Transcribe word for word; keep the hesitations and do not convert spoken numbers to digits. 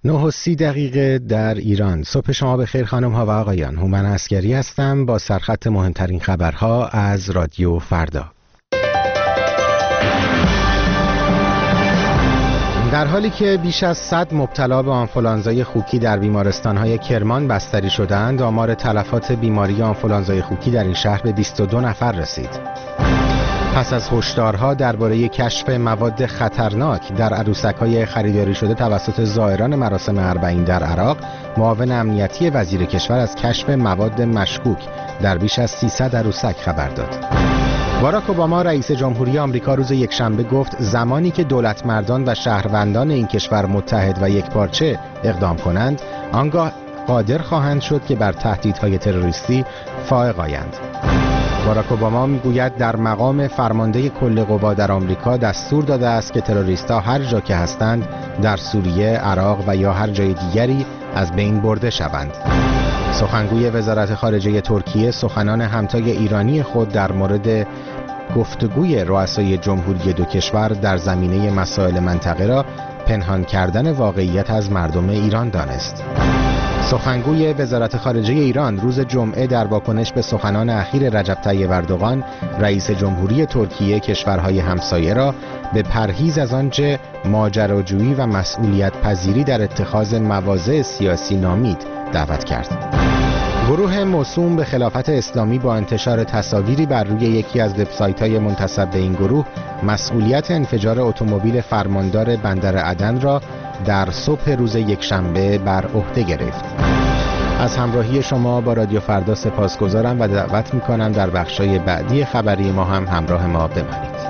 نه و سی دقیقه در ایران. صبح شما بخیر خانم ها و آقایان. هومن عسگری هستم با سرخط مهمترین خبرها از رادیو فردا. در حالی که بیش از صد مبتلا به آنفولانزای خوکی در بیمارستان‌های کرمان بستری شدند، آمار تلفات بیماری آنفولانزای خوکی در این شهر به بیست و دو نفر رسید. پس از هشدارها درباره کشف مواد خطرناک در عروسک‌های خریداری شده توسط زائران مراسم اربعین در عراق، معاون امنیتی وزیر کشور از کشف مواد مشکوک در بیش از سیصد عروسک خبر داد. باراک اوباما رئیس جمهوری آمریکا روز یکشنبه گفت زمانی که دولتمردان و شهروندان این کشور متحد و یکپارچه اقدام کنند، آنگاه قادر خواهند شد که بر تهدیدهای تروریستی فائق آیند. باراک اوباما میگوید در مقام فرمانده کل قوا در آمریکا دستور داده است که تروریست‌ها هر جا که هستند در سوریه، عراق و یا هر جای دیگری از بین برده شوند. سخنگوی وزارت خارجه ترکیه سخنان همتای ایرانی خود در مورد گفتگوی رؤسای جمهوری دو کشور در زمینه مسائل منطقه را پنهان کردن واقعیت از مردم ایران دانست. سخنگوی وزارت خارجه ایران روز جمعه در واکنش به سخنان اخیر رجب طیب اردوغان رئیس جمهوری ترکیه کشورهای همسایه را به پرهیز از آنچه ماجراجویی و مسئولیت پذیری در اتخاذ مواضع سیاسی نامید دعوت کرد. گروه موسوم به خلافت اسلامی با انتشار تصاویری بر روی یکی از وبسایت‌های منتسب به این گروه مسئولیت انفجار اتومبیل فرماندار بندر عدن را در صبح روز یکشنبه بر عهده گرفت. از همراهی شما با رادیو فردا سپاسگزارم و دعوت می‌کنم در بخش‌های بعدی خبری ما هم همراه ما بمانید.